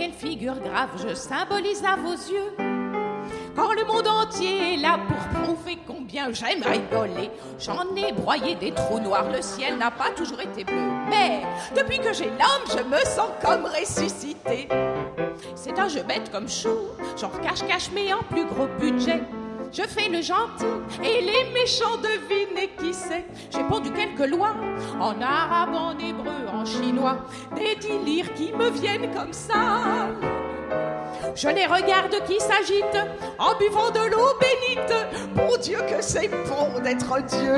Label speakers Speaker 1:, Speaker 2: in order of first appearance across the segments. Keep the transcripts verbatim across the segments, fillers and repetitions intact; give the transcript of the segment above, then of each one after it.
Speaker 1: quelle figure grave je symbolise à vos yeux. Quand le monde entier est là pour prouver combien j'aime rigoler, j'en ai broyé des trous noirs, le ciel n'a pas toujours été bleu. Mais depuis que j'ai l'âme, je me sens comme ressuscité. C'est un jeu bête comme chou, genre cache-cache mais en plus gros budget. Je fais le gentil et les méchants devinent et qui sait. J'ai pondu quelques lois en arabe, en hébreu, en chinois. Des délires qui me viennent comme ça. Je les regarde qui s'agitent en buvant de l'eau bénite. Mon Dieu que c'est bon d'être Dieu.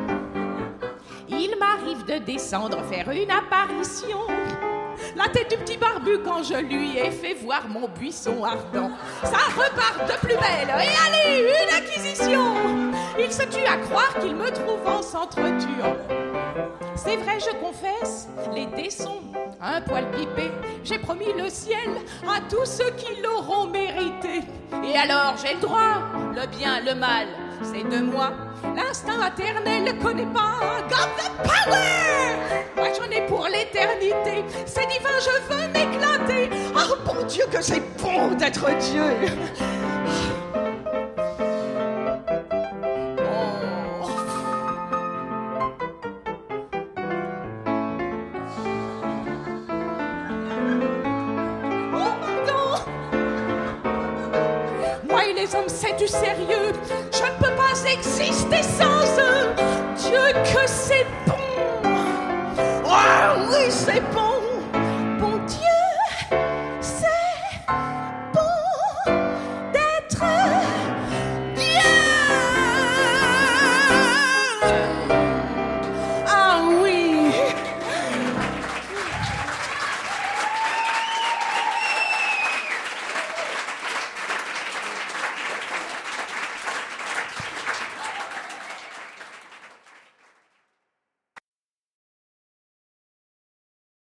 Speaker 1: Il m'arrive de descendre faire une apparition. La tête du petit barbu quand je lui ai fait voir mon buisson ardent. Ça repart de plus belle et allez, une acquisition. Il se tue à croire qu'il me trouve en s'entretuant. C'est vrai, je confesse, les dés sont un poil pipés. J'ai promis le ciel à tous ceux qui l'auront mérité. Et alors j'ai le droit, le bien, le mal, c'est de moi. L'instinct maternel ne connaît pas. Got the power! Moi j'en ai pour l'éternité. C'est divin, je veux m'éclater. Oh bon Dieu que c'est bon d'être Dieu. Les hommes, c'est du sérieux. Je ne peux pas exister sans eux. Dieu, que c'est